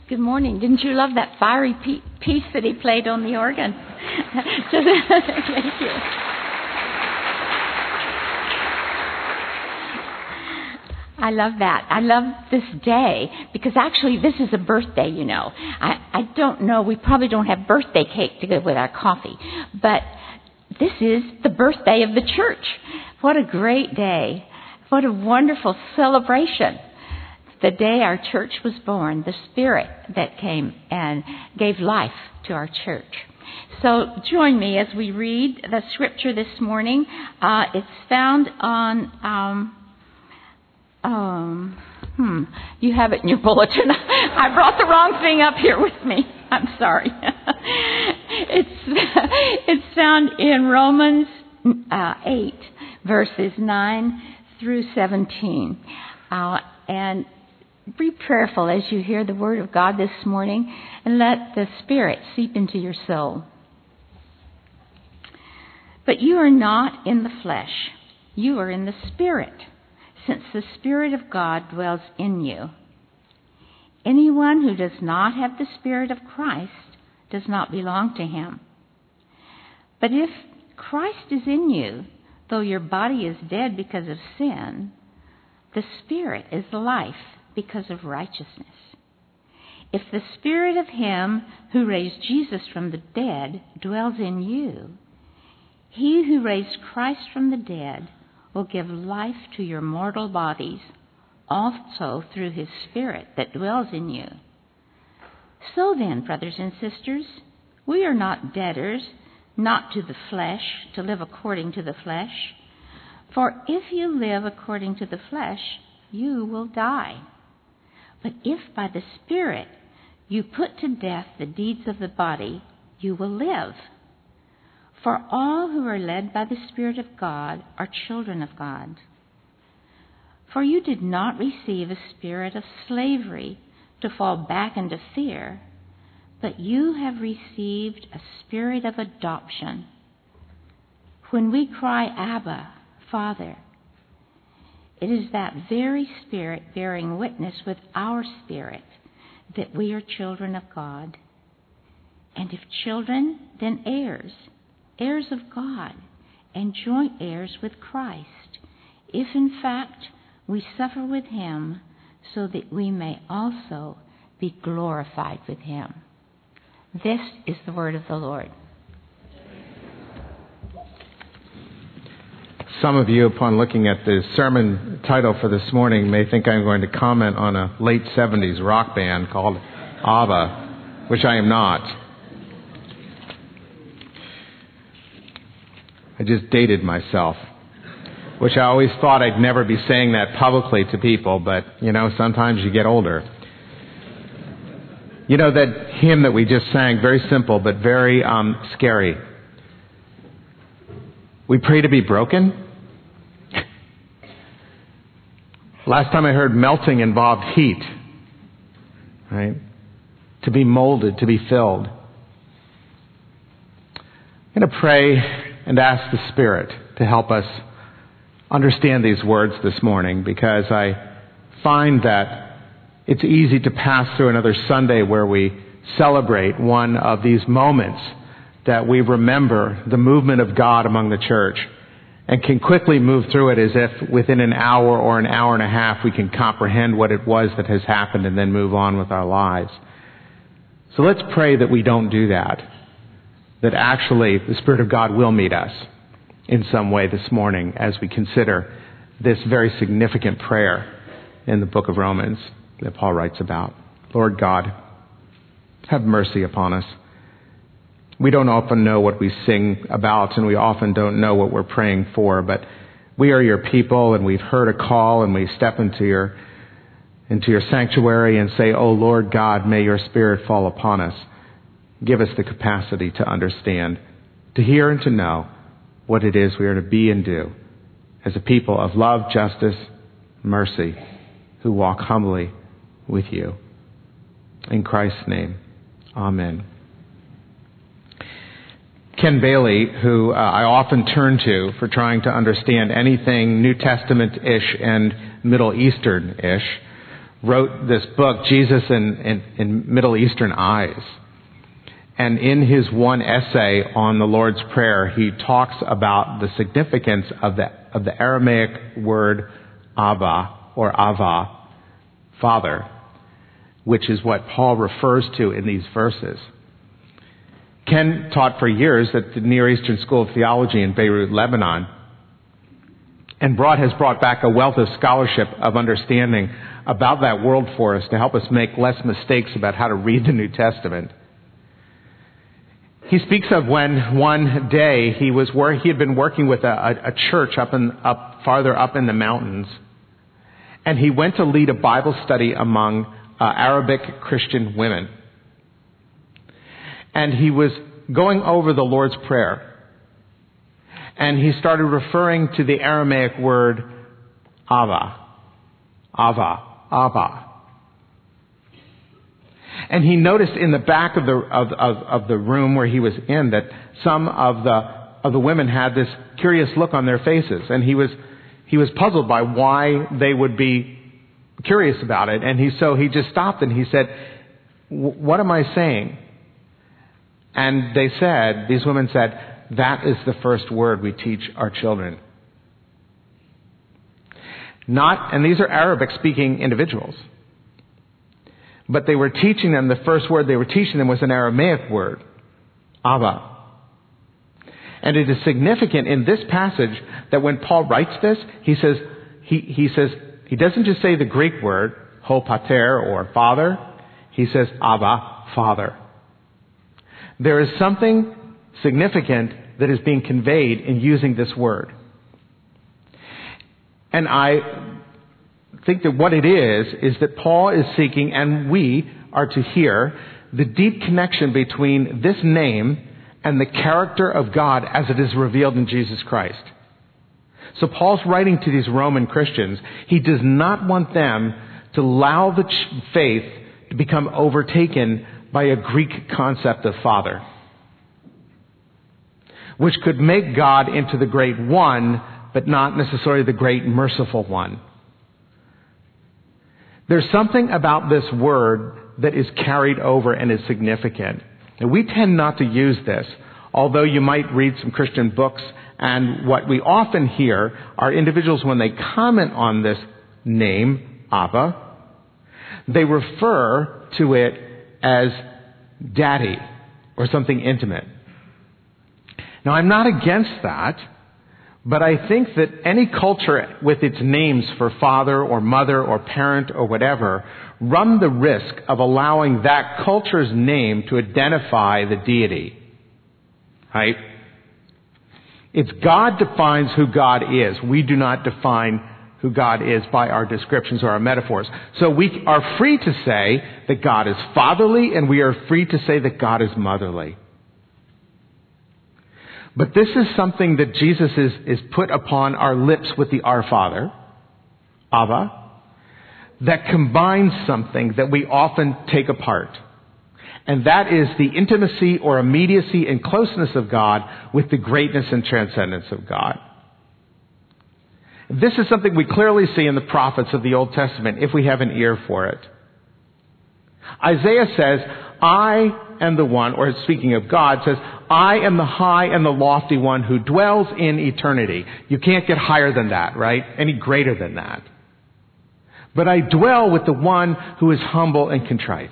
Good morning. Didn't you love that fiery piece that he played on the organ? Thank you. I love that. I love this day because actually this is a birthday, you know. I don't know. We probably don't have birthday cake to go with our coffee. But this is the birthday of the church. What a great day. What a wonderful celebration. The day our church was born, the Spirit that came and gave life to our church. So join me as we read the scripture this morning. It's found on, you have it in your bulletin. I brought the wrong thing up here with me. I'm sorry. It's found in Romans 8, verses 9 through 17. And be prayerful as you hear the word of God this morning, and let the Spirit seep into your soul. But you are not in the flesh. You are in the Spirit, since the Spirit of God dwells in you. Anyone who does not have the Spirit of Christ does not belong to him. But if Christ is in you, though your body is dead because of sin, the Spirit is life because of righteousness. If the Spirit of him who raised Jesus from the dead dwells in you, he who raised Christ from the dead will give life to your mortal bodies, also through his Spirit that dwells in you. So then, brothers and sisters, we are not debtors, not to the flesh, to live according to the flesh. For if you live according to the flesh, you will die. But if by the Spirit you put to death the deeds of the body, you will live. For all who are led by the Spirit of God are children of God. For you did not receive a spirit of slavery to fall back into fear, but you have received a spirit of adoption, when we cry, Abba, Father. It is that very Spirit bearing witness with our spirit that we are children of God. And if children, then heirs, heirs of God, and joint heirs with Christ, if in fact we suffer with him, so that we may also be glorified with him. This is the word of the Lord. Some of you, upon looking at the sermon title for this morning, may think I'm going to comment on a late 70s rock band called ABBA, which I am not. I just dated myself, which I always thought I'd never be saying that publicly to people, but, sometimes you get older. You know that hymn that we just sang, very simple but very scary. We pray to be broken. Last time I heard melting involved heat, right? To be molded, to be filled. I'm going to pray and ask the Spirit to help us understand these words this morning, because I find that it's easy to pass through another Sunday where we celebrate one of these moments that we remember the movement of God among the church, and can quickly move through it as if within an hour or an hour and a half we can comprehend what it was that has happened and then move on with our lives. So let's pray that we don't do that actually the Spirit of God will meet us in some way this morning as we consider this very significant prayer in the book of Romans that Paul writes about. Lord God, have mercy upon us. We don't often know what we sing about, and we often don't know what we're praying for, but we are your people, and we've heard a call, and we step into your sanctuary and say, Oh Lord God, may your Spirit fall upon us. Give us the capacity to understand, to hear and to know what it is we are to be and do as a people of love, justice, mercy, who walk humbly with you. In Christ's name, amen. Ken Bailey, who I often turn to for trying to understand anything New Testament-ish and Middle Eastern-ish, wrote this book, Jesus in Middle Eastern Eyes. And in his one essay on the Lord's Prayer, he talks about the significance of the Aramaic word Abba, or Ava, Father, which is what Paul refers to in these verses. Ken taught for years at the Near Eastern School of Theology in Beirut, Lebanon, and has brought back a wealth of scholarship of understanding about that world for us to help us make less mistakes about how to read the New Testament. He speaks of when one day he had been working with a church farther up in the mountains, and he went to lead a Bible study among Arabic Christian women. And he was going over the Lord's Prayer. And he started referring to the Aramaic word Ava. Ava. Abba. And he noticed in the back of the room where he was in that some of the women had this curious look on their faces. And he was puzzled by why they would be curious about it. And so he just stopped and he said, "What am I saying?" And these women said, "That is the first word we teach our children." And these are Arabic-speaking individuals. But they were teaching them, the first word they were teaching them was an Aramaic word, Abba. And it is significant in this passage that when Paul writes this, he doesn't just say the Greek word, ho pater, or father. He says Abba, Father. There is something significant that is being conveyed in using this word. And I think that what it is that Paul is seeking, and we are to hear, the deep connection between this name and the character of God as it is revealed in Jesus Christ. So Paul's writing to these Roman Christians. He does not want them to allow the faith to become overtaken by a Greek concept of Father, which could make God into the great one, but not necessarily the great merciful one. There's something about this word that is carried over and is significant. And we tend not to use this, although you might read some Christian books, and what we often hear are individuals, when they comment on this name, Abba, they refer to it as daddy or something intimate. Now, I'm not against that, but I think that any culture with its names for father or mother or parent or whatever run the risk of allowing that culture's name to identify the deity. Right? It's God defines who God is. We do not define who God is by our descriptions or our metaphors. So we are free to say that God is fatherly, and we are free to say that God is motherly. But this is something that Jesus is put upon our lips with the Our Father, Abba, that combines something that we often take apart. And that is the intimacy or immediacy and closeness of God with the greatness and transcendence of God. This is something we clearly see in the prophets of the Old Testament, if we have an ear for it. Isaiah says, I am the one, or speaking of God, says, I am the high and the lofty one who dwells in eternity. You can't get higher than that, right? Any greater than that. But I dwell with the one who is humble and contrite.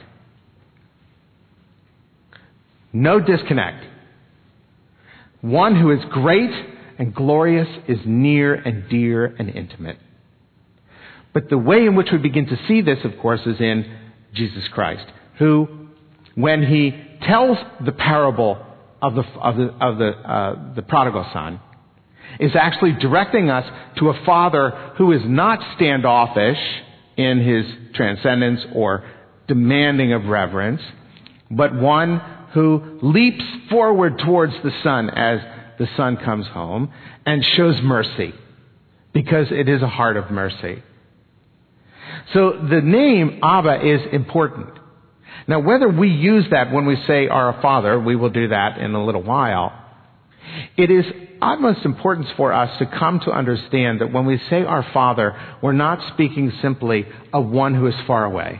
No disconnect. One who is great and glorious is near and dear and intimate. But the way in which we begin to see this, of course, is in Jesus Christ, who, when he tells the parable of the prodigal son, is actually directing us to a father who is not standoffish in his transcendence or demanding of reverence, but one who leaps forward towards the son as the son comes home and shows mercy, because it is a heart of mercy. So the name Abba is important. Now, whether we use that when we say our Father, we will do that in a little while, it is utmost importance for us to come to understand that when we say our Father, we're not speaking simply of one who is far away,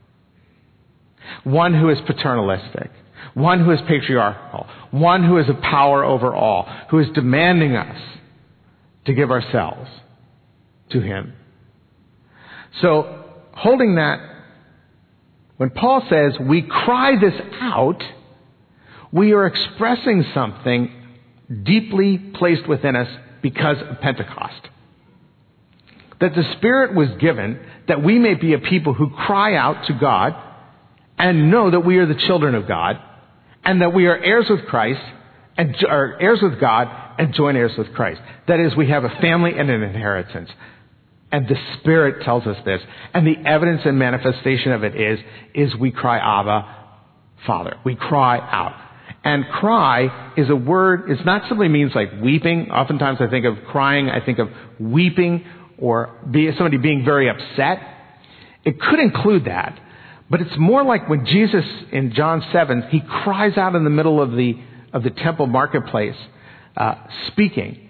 one who is paternalistic, one who is patriarchal, one who has a power over all, who is demanding us to give ourselves to him. So, holding that, when Paul says we cry this out, we are expressing something deeply placed within us because of Pentecost. That the Spirit was given that we may be a people who cry out to God and know that we are the children of God and that we are heirs with Christ and are heirs with God and joint heirs with Christ. That is, we have a family and an inheritance. And the Spirit tells us this. And the evidence and manifestation of it is we cry, Abba, Father. We cry out. And cry is a word, it not simply means like weeping. Oftentimes I think of crying, I think of weeping or somebody being very upset. It could include that. But it's more like when Jesus in John 7, he cries out in the middle of the temple marketplace, speaking.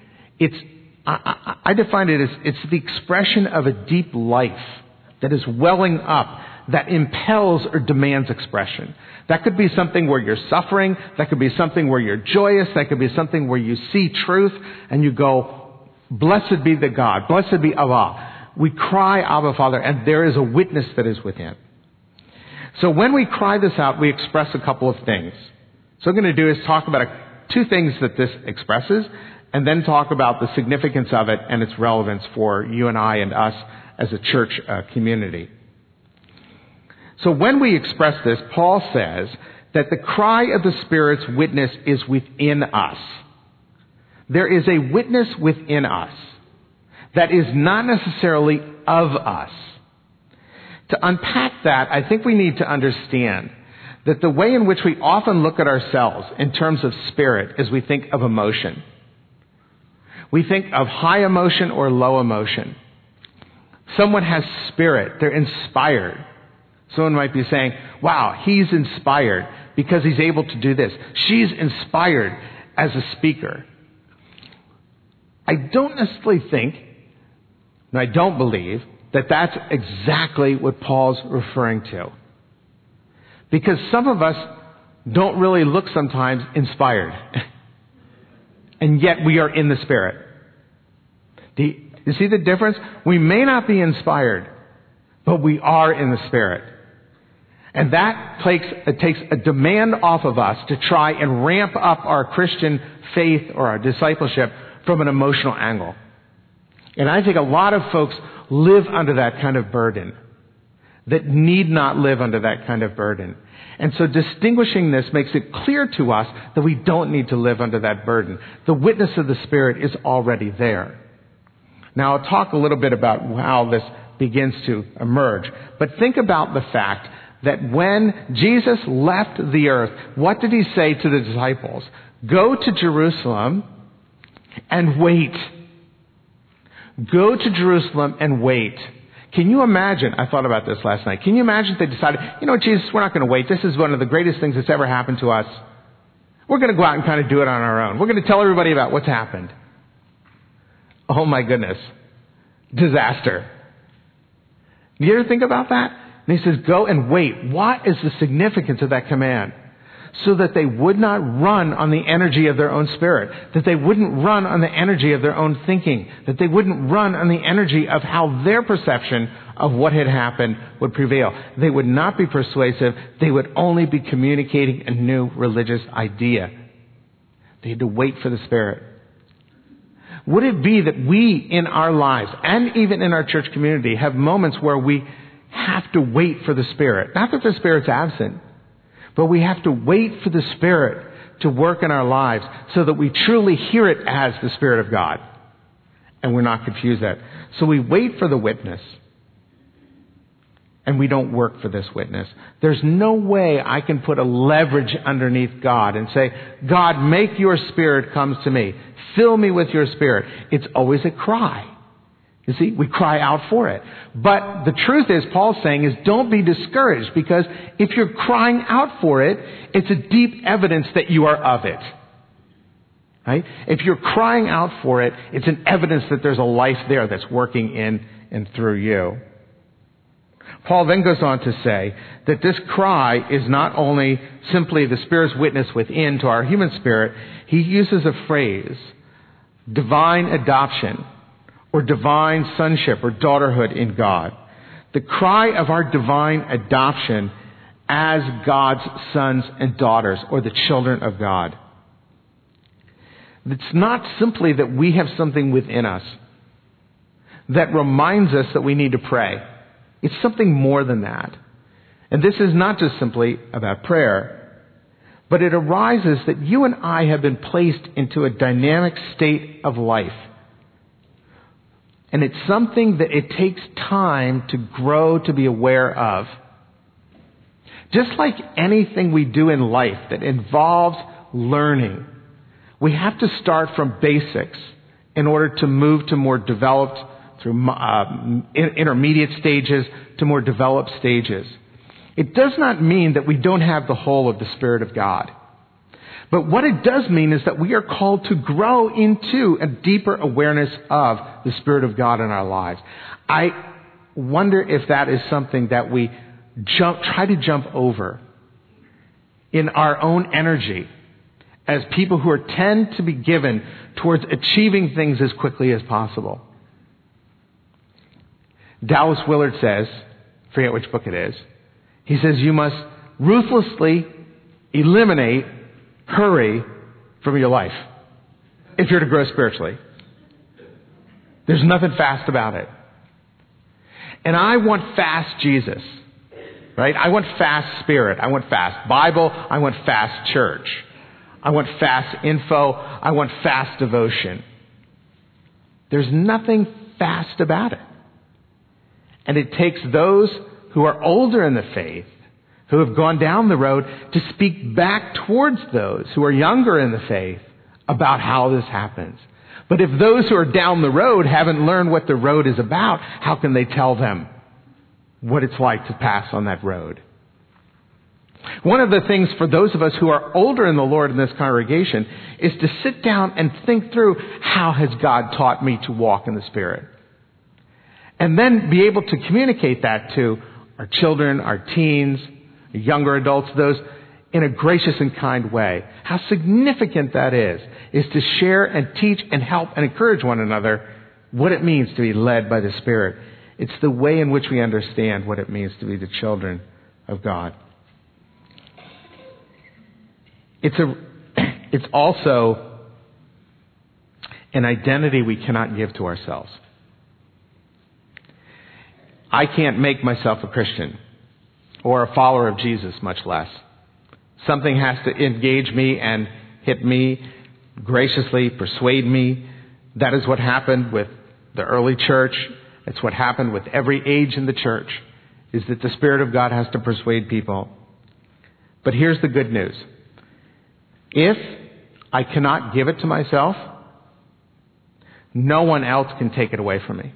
I define it as it's the expression of a deep life that is welling up, that impels or demands expression. That could be something where you're suffering. That could be something where you're joyous. That could be something where you see truth and you go, blessed be the God. Blessed be Allah. We cry, Abba, Father, and there is a witness that is within. So when we cry this out, we express a couple of things. So what I'm going to do is talk about two things that this expresses, and then talk about the significance of it and its relevance for you and I and us as a church community. So when we express this, Paul says that the cry of the Spirit's witness is within us. There is a witness within us that is not necessarily of us. To unpack that, I think we need to understand that the way in which we often look at ourselves in terms of spirit is we think of emotion. We think of high emotion or low emotion. Someone has spirit. They're inspired. Someone might be saying, wow, he's inspired because he's able to do this. She's inspired as a speaker. I don't necessarily think, and I don't believe, that that's exactly what Paul's referring to. Because some of us don't really look sometimes inspired. And yet we are in the Spirit. Do you see the difference? We may not be inspired, but we are in the Spirit. And that takes a demand off of us to try and ramp up our Christian faith or our discipleship from an emotional angle. And I think a lot of folks live under that kind of burden that need not live under that kind of burden. And so distinguishing this makes it clear to us that we don't need to live under that burden. The witness of the Spirit is already there. Now I'll talk a little bit about how this begins to emerge. But think about the fact that when Jesus left the earth, what did he say to the disciples? Go to Jerusalem and wait. Go to Jerusalem and wait. Can you imagine? I thought about this last night. Can you imagine if they decided, you know what, Jesus, we're not going to wait. This is one of the greatest things that's ever happened to us. We're going to go out and kind of do it on our own. We're going to tell everybody about what's happened. Oh my goodness. Disaster. Do you ever think about that? And he says, go and wait. What is the significance of that command? So that they would not run on the energy of their own spirit. That they wouldn't run on the energy of their own thinking. That they wouldn't run on the energy of how their perception of what had happened would prevail. They would not be persuasive. They would only be communicating a new religious idea. They had to wait for the Spirit. Would it be that we in our lives, and even in our church community, have moments where we have to wait for the Spirit? Not that the Spirit's absent, but we have to wait for the Spirit to work in our lives so that we truly hear it as the Spirit of God. And we're not confused that. So we wait for the witness. And we don't work for this witness. There's no way I can put a leverage underneath God and say, God, make your Spirit come to me. Fill me with your Spirit. It's always a cry. You see, we cry out for it. But the truth is, Paul's saying, is don't be discouraged, because if you're crying out for it, it's a deep evidence that you are of it. Right? If you're crying out for it, it's an evidence that there's a life there that's working in and through you. Paul then goes on to say that this cry is not only simply the Spirit's witness within to our human spirit. He uses a phrase, divine adoption, or divine sonship or daughterhood in God. The cry of our divine adoption as God's sons and daughters, or the children of God. It's not simply that we have something within us that reminds us that we need to pray. It's something more than that. And this is not just simply about prayer, but it arises that you and I have been placed into a dynamic state of life. And it's something that it takes time to grow to be aware of. Just like anything we do in life that involves learning, we have to start from basics in order to move to more developed, through intermediate stages to more developed stages. It does not mean that we don't have the whole of the Spirit of God. But what it does mean is that we are called to grow into a deeper awareness of the Spirit of God in our lives. I wonder if that is something that we try to jump over in our own energy as people who tend to be given towards achieving things as quickly as possible. Dallas Willard says, forget which book it is, he says you must ruthlessly eliminate hurry from your life if you're to grow spiritually. There's nothing fast about it. And I want fast Jesus, right? I want fast Spirit. I want fast Bible. I want fast church. I want fast info. I want fast devotion. There's nothing fast about it. And it takes those who are older in the faith, who have gone down the road, to speak back towards those who are younger in the faith about how this happens. But if those who are down the road haven't learned what the road is about, how can they tell them what it's like to pass on that road? One of the things for those of us who are older in the Lord in this congregation is to sit down and think through, how has God taught me to walk in the Spirit? And then be able to communicate that to our children, our teens, younger adults, those in a gracious and kind way. How significant that is to share and teach and help and encourage one another what it means to be led by the Spirit. It's the way in which we understand what it means to be the children of God. It's also an identity we cannot give to ourselves. I can't make myself a Christian or a follower of Jesus, much less. Something has to engage me and hit me, graciously persuade me. That is what happened with the early church. It's what happened with every age in the church, is that the Spirit of God has to persuade people. But here's the good news. If I cannot give it to myself, no one else can take it away from me.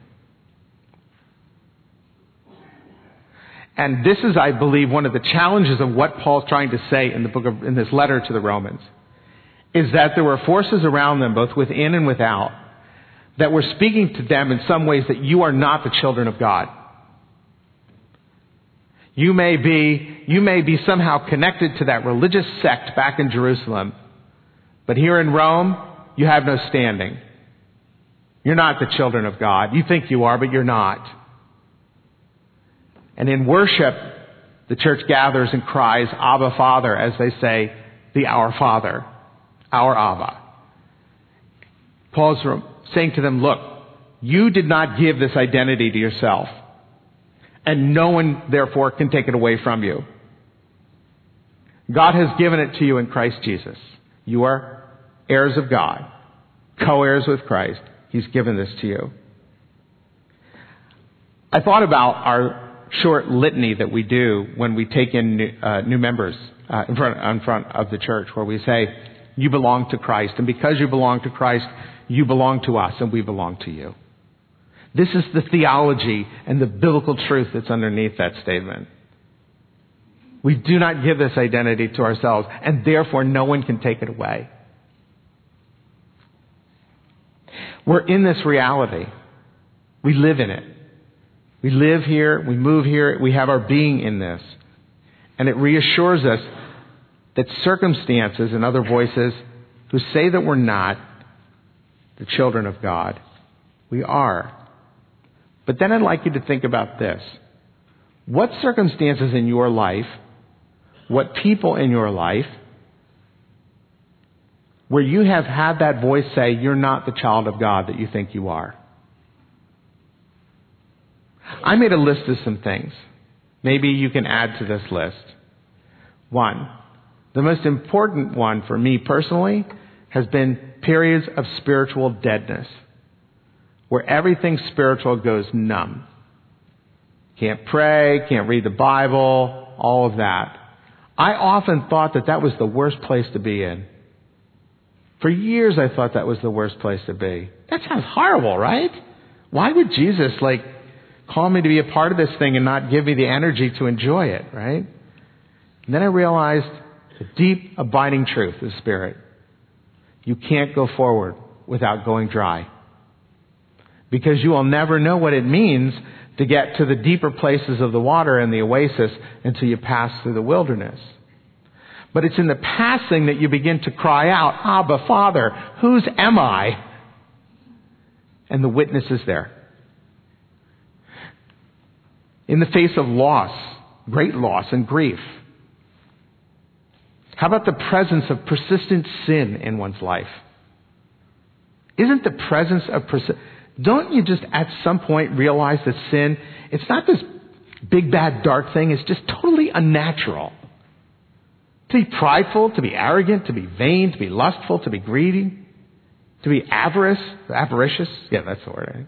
And this is, I believe, one of the challenges of what Paul's trying to say in this letter to the Romans, is that there were forces around them, both within and without, that were speaking to them in some ways that you are not the children of God. You may be somehow connected to that religious sect back in Jerusalem, but here in Rome, you have no standing. You're not the children of God. You think you are, but you're not. And in worship, the church gathers and cries, Abba, Father, as they say, the Our Father, our Abba. Paul's saying to them, look, you did not give this identity to yourself, and no one, therefore, can take it away from you. God has given it to you in Christ Jesus. You are heirs of God, co-heirs with Christ. He's given this to you. I thought about our short litany that we do when we take in new members in front of the church, where we say, you belong to Christ, and because you belong to Christ, you belong to us, and we belong to you. This is the theology and the biblical truth that's underneath that statement. We do not give this identity to ourselves, and therefore no one can take it away. We're in this reality. We live in it. We live here, we move here, we have our being in this. And it reassures us that circumstances and other voices who say that we're not the children of God, we are. But then I'd like you to think about this. What circumstances in your life, what people in your life, where you have had that voice say, you're not the child of God that you think you are? I made a list of some things. Maybe you can add to this list. 1, the most important one for me personally has been periods of spiritual deadness, where everything spiritual goes numb. Can't pray, can't read the Bible, all of that. I often thought that that was the worst place to be in. For years I thought that was the worst place to be. That sounds horrible, right? Why would Jesus call me to be a part of this thing and not give me the energy to enjoy it, right? And then I realized the deep, abiding truth of the Spirit. You can't go forward without going dry. Because you will never know what it means to get to the deeper places of the water and the oasis until you pass through the wilderness. But it's in the passing that you begin to cry out, Abba, Father, whose am I? And the witness is there. In the face of loss, great loss and grief. How about the presence of persistent sin in one's life? Isn't the presence of don't you just at some point realize that sin, it's not this big bad dark thing, it's just totally unnatural. To be prideful, to be arrogant, to be vain, to be lustful, to be greedy, to be avaricious. Yeah, that's the word, right?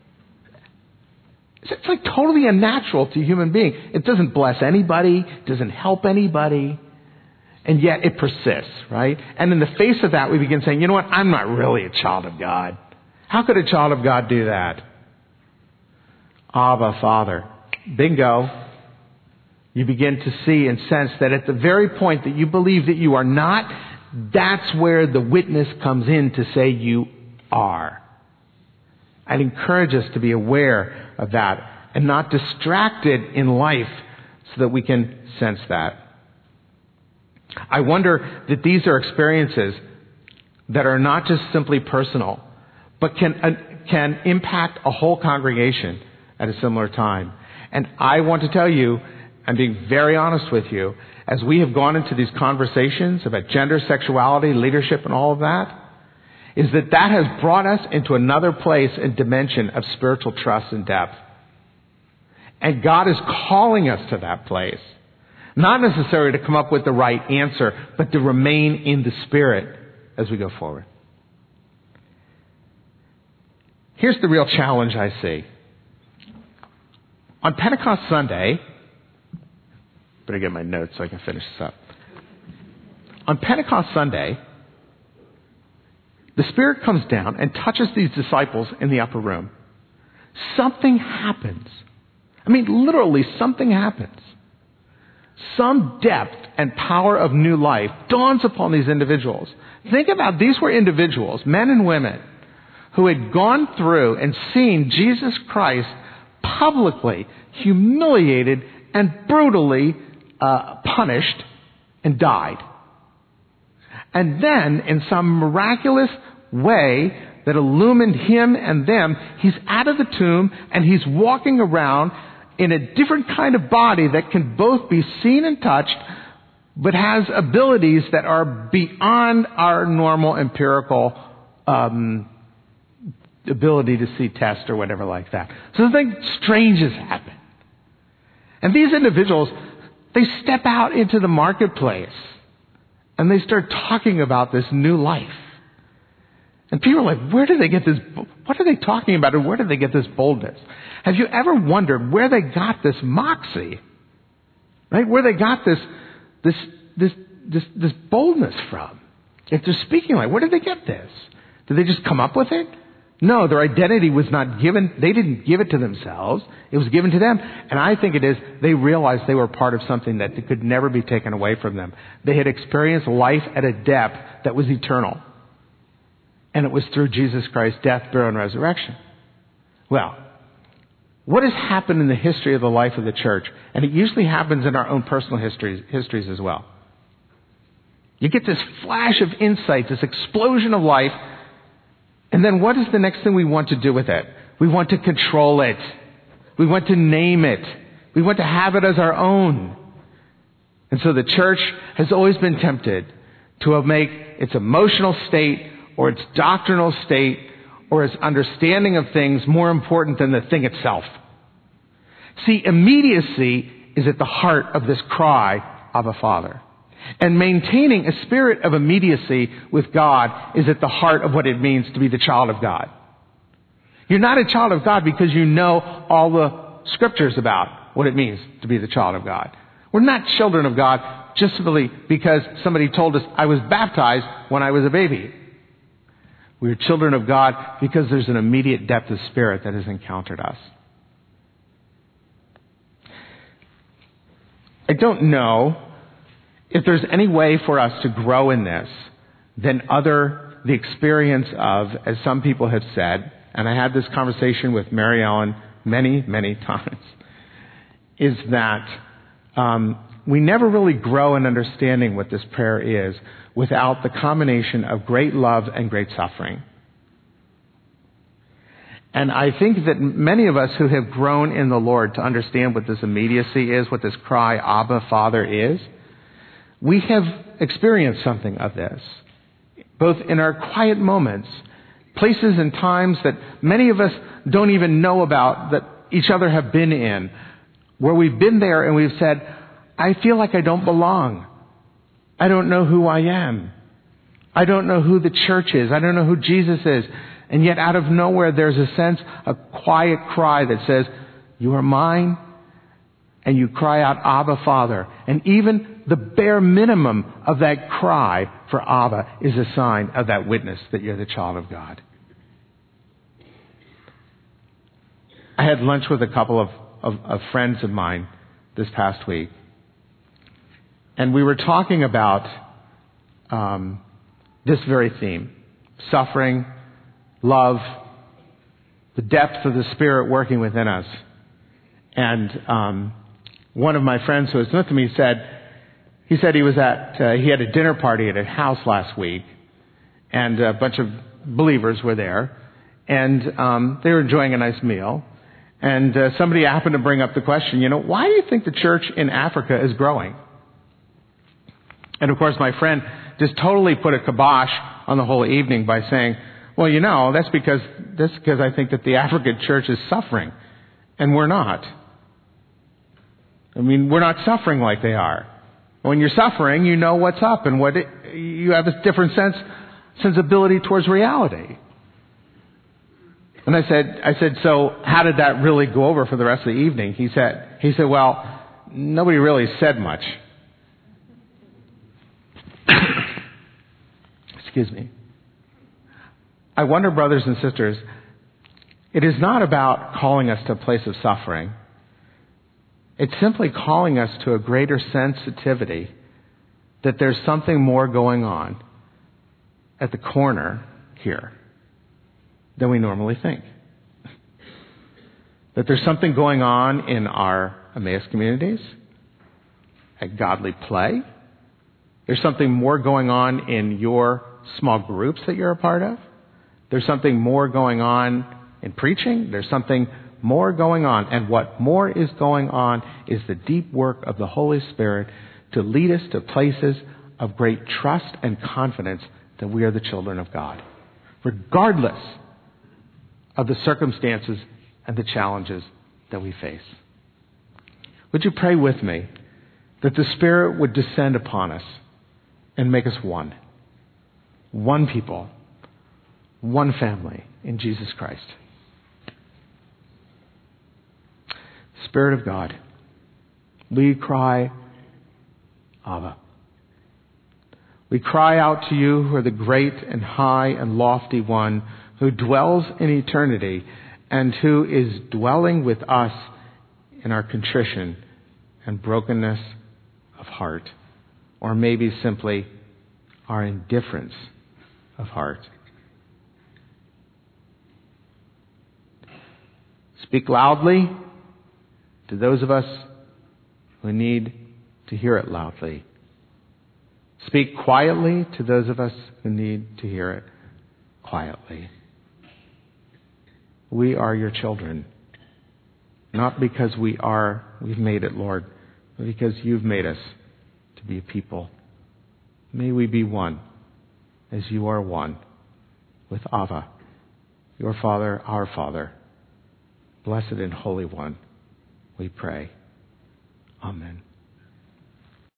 It's like totally unnatural to a human being. It doesn't bless anybody, it doesn't help anybody, and yet it persists, right? And in the face of that, we begin saying, you know what, I'm not really a child of God. How could a child of God do that? Abba, Father. Bingo. You begin to see and sense that at the very point that you believe that you are not, that's where the witness comes in to say you are. I'd encourage us to be aware of that and not distracted in life so that we can sense that. I wonder that these are experiences that are not just simply personal, but can impact a whole congregation at a similar time. And I want to tell you, I'm being very honest with you, as we have gone into these conversations about gender, sexuality, leadership, and all of that, is that has brought us into another place and dimension of spiritual trust and depth. And God is calling us to that place. Not necessarily to come up with the right answer, but to remain in the Spirit as we go forward. Here's the real challenge I see. On Pentecost Sunday, better get my notes so I can finish this up. On Pentecost Sunday, the Spirit comes down and touches these disciples in the upper room. Something happens. I mean, literally, something happens. Some depth and power of new life dawns upon these individuals. Think about, these were individuals, men and women, who had gone through and seen Jesus Christ publicly humiliated and brutally punished and died. And then, in some miraculous way that illumined him and them, he's out of the tomb and he's walking around in a different kind of body that can both be seen and touched, but has abilities that are beyond our normal empirical ability to see, test, or whatever like that. So something strange has happened. And these individuals, they step out into the marketplace and they start talking about this new life. And people are like, where did they get this? What are they talking about? And where did they get this boldness? Have you ever wondered where they got this moxie? Right? Where they got this boldness from? If they're speaking like, where did they get this? Did they just come up with it? No, their identity was not given. They didn't give it to themselves. It was given to them. And I think it is, they realized they were part of something that could never be taken away from them. They had experienced life at a depth that was eternal. And it was through Jesus Christ's death, burial, and resurrection. Well, what has happened in the history of the life of the church? And it usually happens in our own personal histories as well. You get this flash of insight, this explosion of life, and then what is the next thing we want to do with it? We want to control it. We want to name it. We want to have it as our own. And so the church has always been tempted to make its emotional state or its doctrinal state or its understanding of things more important than the thing itself. See, immediacy is at the heart of this cry, Abba, Father. And maintaining a spirit of immediacy with God is at the heart of what it means to be the child of God. You're not a child of God because you know all the scriptures about what it means to be the child of God. We're not children of God just simply because somebody told us I was baptized when I was a baby. We're children of God because there's an immediate depth of spirit that has encountered us. I don't know if there's any way for us to grow in this than the experience of, as some people have said, and I had this conversation with Mary Ellen many, many times, is that we never really grow in understanding what this prayer is without the combination of great love and great suffering. And I think that many of us who have grown in the Lord to understand what this immediacy is, what this cry, Abba, Father is, we have experienced something of this, both in our quiet moments, places and times that many of us don't even know about, that each other have been in, where we've been there and we've said, I feel like I don't belong. I don't know who I am. I don't know who the church is. I don't know who Jesus is. And yet out of nowhere there's a sense, a quiet cry that says, you are mine. And you cry out, Abba, Father. And even the bare minimum of that cry for Abba is a sign of that witness that you're the child of God. I had lunch with a couple of friends of mine this past week. And we were talking about this very theme. Suffering, love, the depth of the Spirit working within us. And one of my friends who was with me said he had a dinner party at a house last week, and a bunch of believers were there, and they were enjoying a nice meal. And somebody happened to bring up the question, why do you think the church in Africa is growing? And of course, my friend just totally put a kibosh on the whole evening by saying, well, that's because I think that the African church is suffering, and we're not. I mean, we're not suffering like they are. When you're suffering, you know what's up and you have a different sensibility towards reality. And I said, so how did that really go over for the rest of the evening? He said, well, nobody really said much. Excuse me. I wonder, brothers and sisters, it is not about calling us to a place of suffering. It's simply calling us to a greater sensitivity that there's something more going on at the corner here than we normally think. That there's something going on in our Emmaus communities, at Godly Play. There's something more going on in your small groups that you're a part of. There's something more going on in preaching. There's something more going on. And what more is going on is the deep work of the Holy Spirit to lead us to places of great trust and confidence that we are the children of God, regardless of the circumstances and the challenges that we face. Would you pray with me that the Spirit would descend upon us and make us one? One people, one family in Jesus Christ. Spirit of God, we cry, Abba. We cry out to you who are the great and high and lofty one who dwells in eternity and who is dwelling with us in our contrition and brokenness of heart, or maybe simply our indifference of heart. Speak loudly to those of us who need to hear it loudly. Speak quietly to those of us who need to hear it quietly. We are your children. Not because we've made it, Lord, but because you've made us to be a people. May we be one as you are one with Abba, your Father, our Father. Blessed and Holy One, we pray. Amen.